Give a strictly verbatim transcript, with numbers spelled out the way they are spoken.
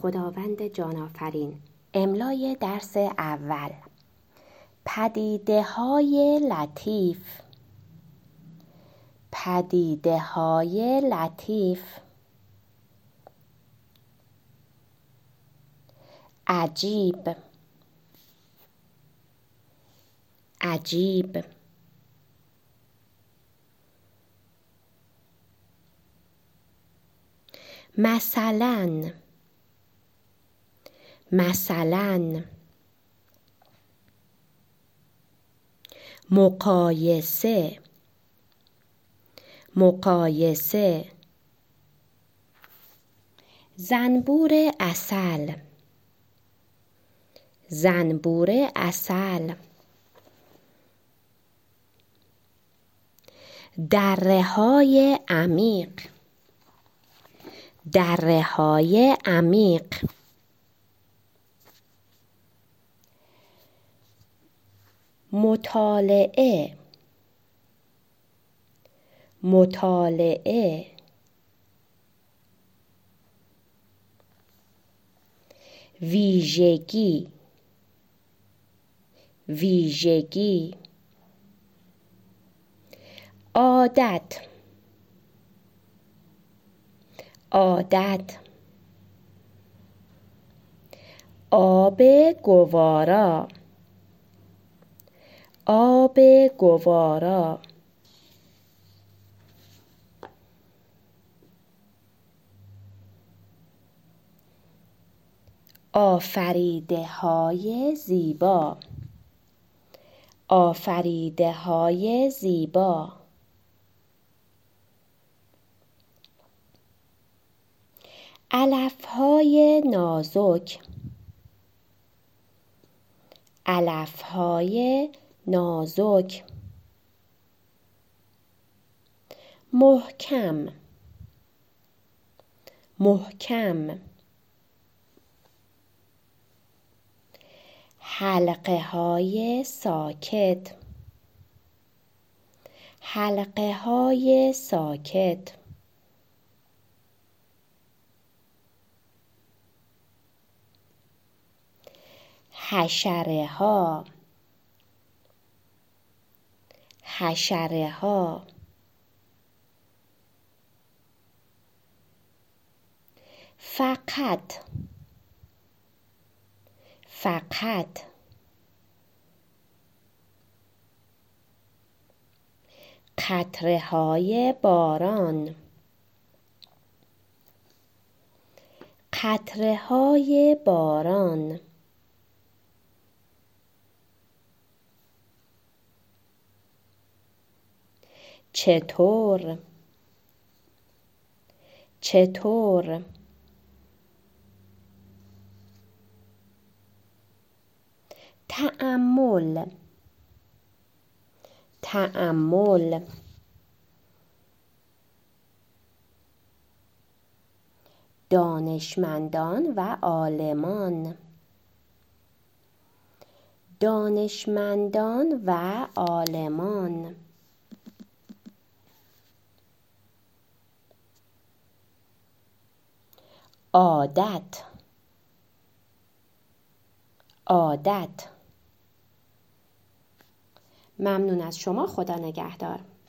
خداوند جان آفرین. املای درس اول. پدیده های لطیف. پدیده های لطیف. عجیب. عجیب. مثلا. مثلا. مقایسه. مقایسه. زنبور عسل. زنبور عسل. دره‌های عمیق. دره‌های عمیق. مطالعه. مطالعه. ویژگی. ویژگی. عادت. عادت. آب گوارا. آب گوارا. آفریده های زیبا. آفریده های زیبا. علف های نازک. علف های نازک. محکم. محکم. حلقه های ساکت. حلقه های ساکت. حشره ها. حشره ها. فقط. فقط. قطره های باران. قطره های باران. چطور؟ چطور؟ تأمل. تأمل. دانشمندان و عالمان. دانشمندان و عالمان. عادت. عادت. ممنون از شما. خدا نگهدار.